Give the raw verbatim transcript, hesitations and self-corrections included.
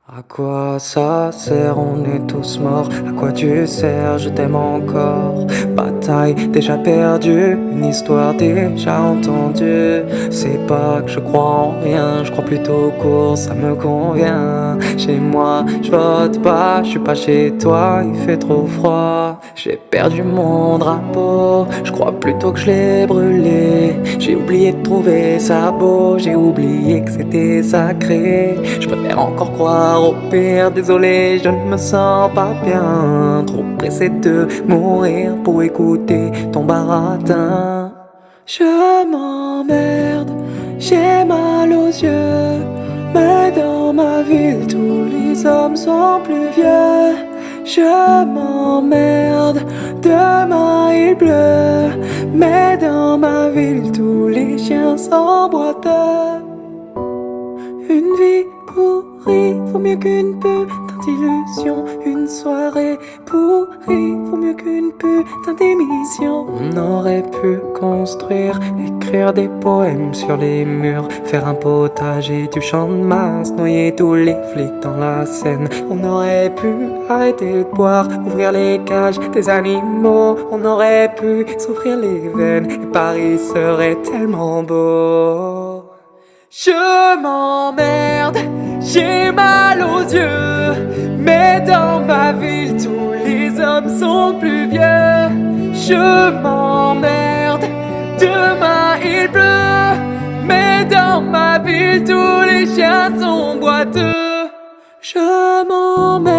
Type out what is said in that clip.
À quoi ça sert, on est tous morts. À quoi tu sers, je t'aime encore. Bataille déjà perdue, une histoire déjà entendue. C'est pas que je crois en rien, je crois plutôt au cours, ça me convient. Chez moi, je vote pas, je suis pas chez toi, il fait trop froid. J'ai perdu mon drapeau, je crois plutôt que je l'ai brûlé. J'ai oublié de trouver ça beau, j'ai oublié que c'était sacré. Je préfère encore croire au pire, désolé, je ne me sens pas bien. Trop pressé de mourir pour écouter ton baratin. Je m'emmerde, j'ai mal aux yeux. Mais dans ma ville, tous les hommes sont plus vieux. Je m'emmerde, demain il pleut. Mais dans ma ville, tous les chiens sont boiteux. Une vie pourrie vaut mieux qu'une putain d'illusion. Une soirée pourrie vaut mieux qu'une putain d'émission. On aurait pu construire, écrire des poèmes sur les murs, faire un potager du champ de masse, noyer tous les flics dans la Seine. On aurait pu arrêter de boire, ouvrir les cages des animaux. On aurait pu s'ouvrir les veines et Paris serait tellement beau. Je m'emmerde, j'ai mal aux yeux. Mais dans ma ville, tous les hommes sont plus vieux. Je m'emmerde, demain il pleut. Mais dans ma ville, tous les chiens sont boiteux. Je m'emmerde.